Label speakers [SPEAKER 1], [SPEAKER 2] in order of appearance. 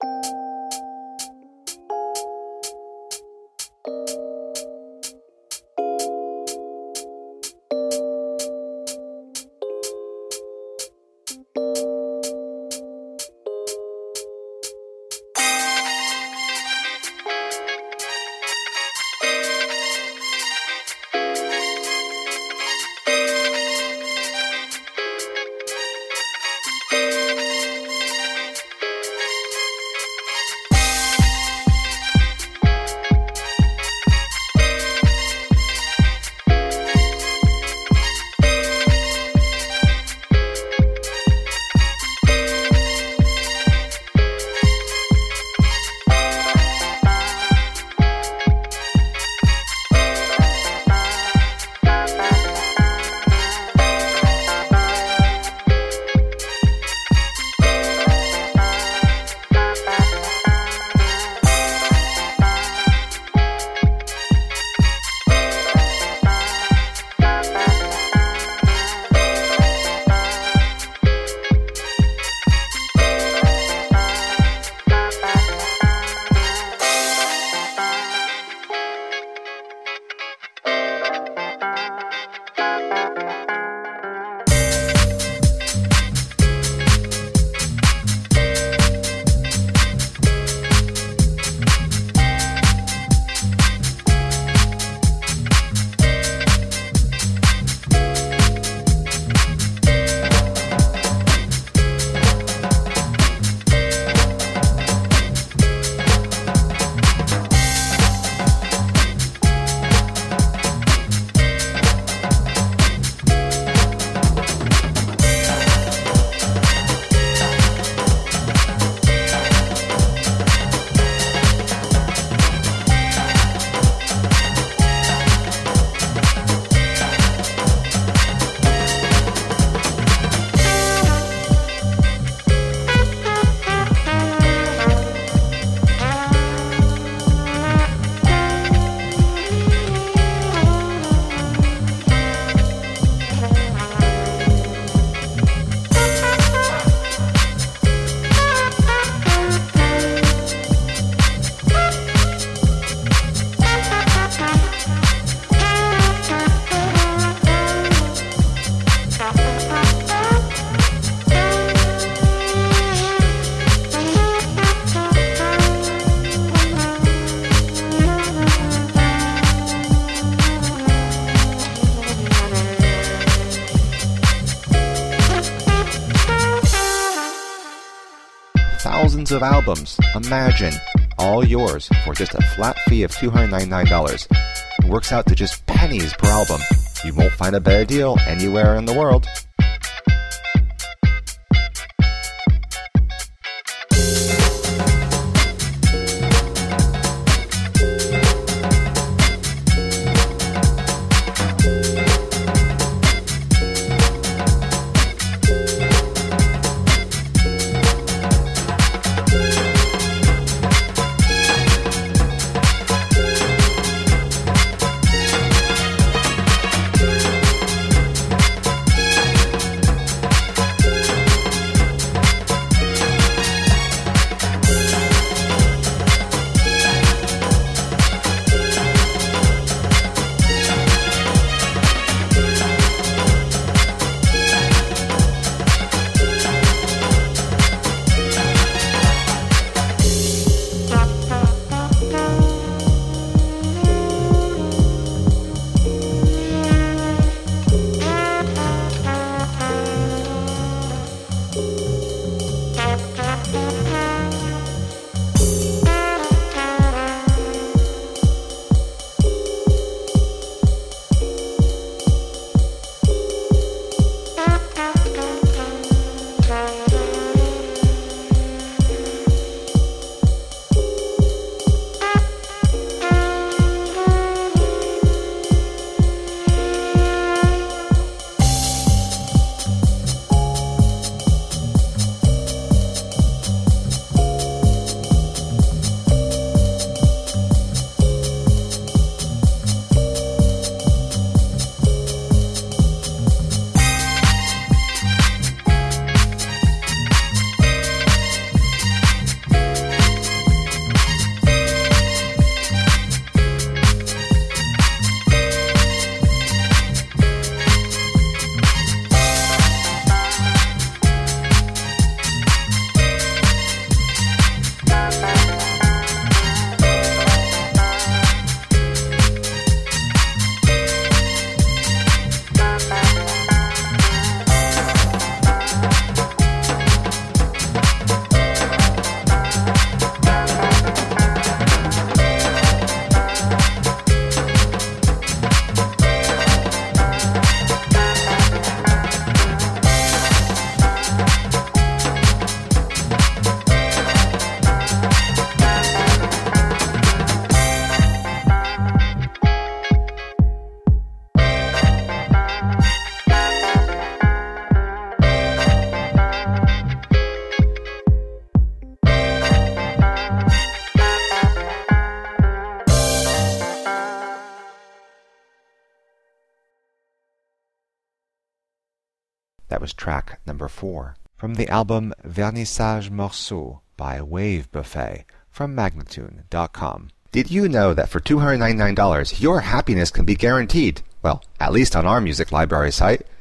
[SPEAKER 1] Thousands of albums, imagine, all yours for just a flat fee of $299. It works out to just pennies per album. You won't find a better deal anywhere in the world. That was track number 4. From the album Vernissage Morceau by Wave Buffet from Magnatune.com. Did you know that for $299 your happiness can be guaranteed? Well, at least on our music library site.